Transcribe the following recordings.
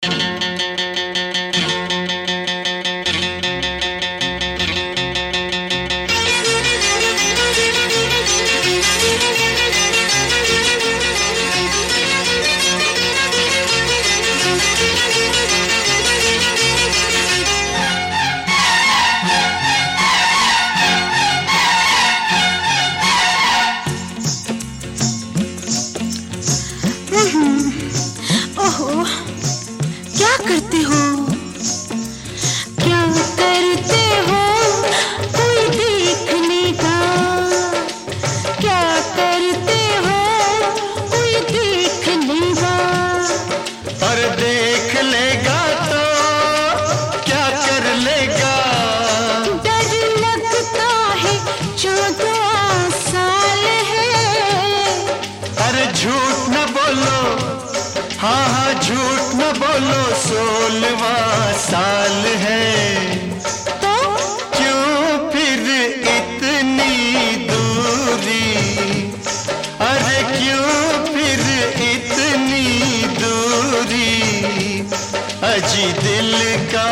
ओहो, क्या करते हो, क्या करते हो, कोई देख लेगा, क्या करते हो, कोई देख लेगा। और देख लेगा तो क्या कर लेगा, डर लगता है 14 साल है। अरे झूठ न बोलो, हाँ हाँ झूठ न बोलो, 16वां साल है। तो क्यों फिर इतनी दूरी, अरे क्यों फिर इतनी दूरी, अजी दिल का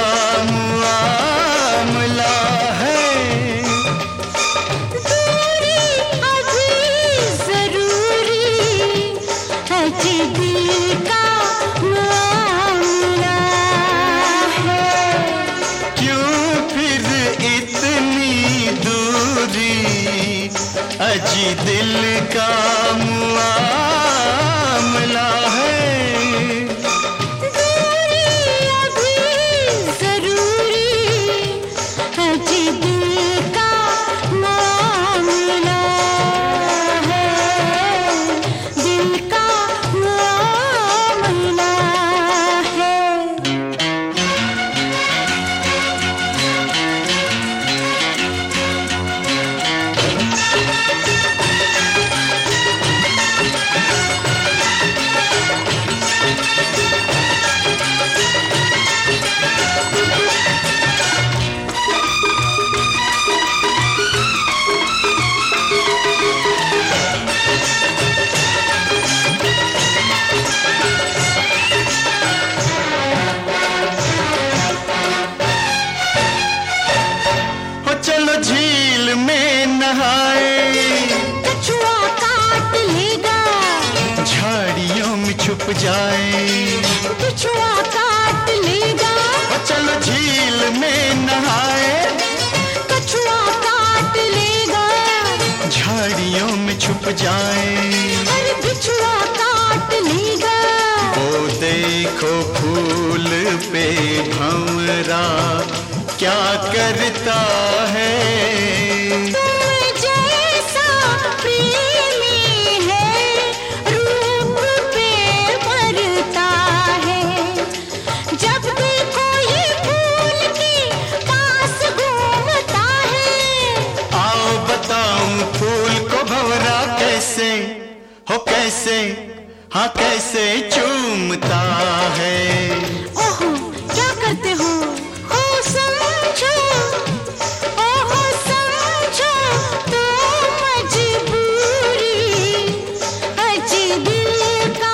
मामला है। दूरी अभी जरूरी है, दिल का मामला है। क्यों फिर इतनी दूरी, अजी दिल का मामला है। दूरी अभी जरूरी है, दिल का मामला है, दिल का मामला है। हो चलो झील में नहाए, कछुआ काट लेगा, झाड़ियों में छुप जाए। कछुआ काट लेगा, हो चलो झील में नहाए, कछुआ काट लेगा, झाड़ियों में छुप जाए। अरे बिछुआ काट लेगा। वो देखो फूल पे भंवरा क्या करता है। तुम जैसा प्रेमी है, रूप पे मरता है। जब देखो ये फूल के पास घूमता है। आओ बताऊं फूल को भंवरा कैसे, हो कैसे, हाँ कैसे चूमता है। ओहो, क्या करते हो, समझो, ओहो समझो तो मजबूरी, अजी दिल का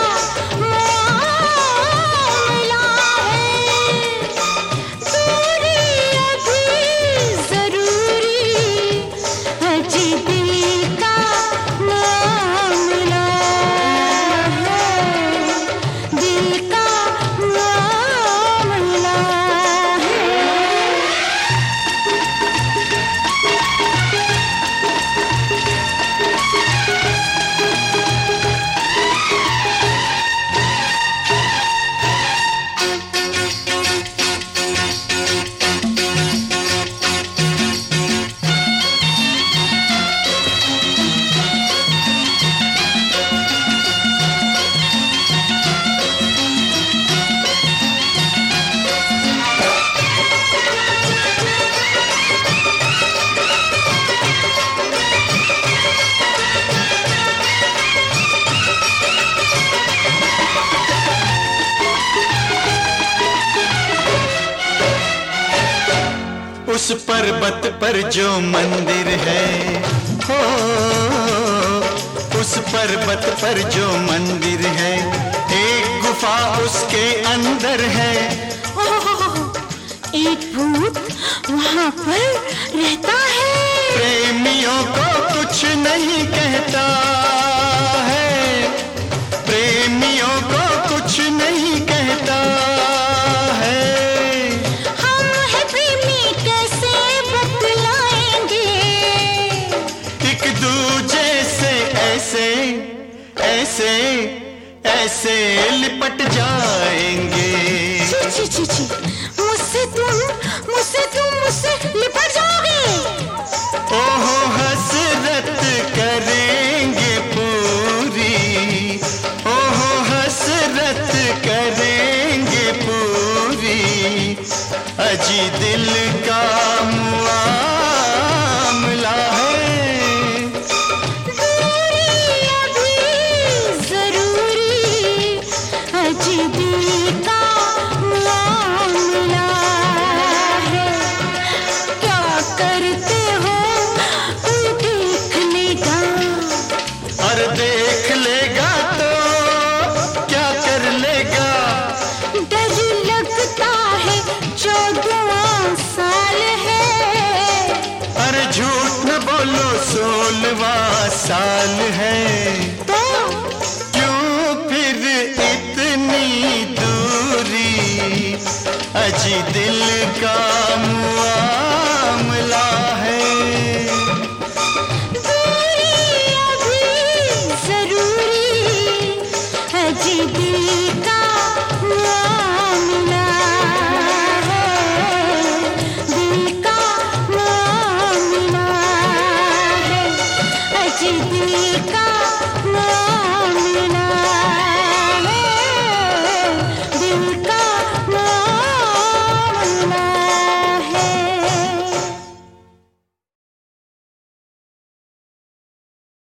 मामला है। दूरी अभी जरूरी, अजी दिल का मामला है, दिल का मामला है। उस पर्वत पर जो मंदिर है, हो उस पर्वत पर जो मंदिर है, एक गुफा वफा उसके अंदर है। एक भूत वहाँ पर रहता है। प्रेमियों को कुछ नहीं कहता है, प्रेमियों को कुछ नहीं कहता है। हम है प्रेमी कैसे बतलाएंगे, एक दूजे से ऐसे ऐसे ऐसे लिपट जाएंगे। छी छी छी, मुझसे लिपट जाओगे। ओहो हसरत करेंगे पूरी, ओहो हसरत करेंगे पूरी, अजी दिल का मामला है। दूरी अभी जरूरी, अजी दिल का मामला है। क्या करते हो कोई देख लेगा, और देख लेगा तो क्या कर लेगा। डर लगता है 14वां साल है। अरे झूठ न बोलो 16वां साल है। तो क्यों फिर इतनी दूरी, अजी दिल का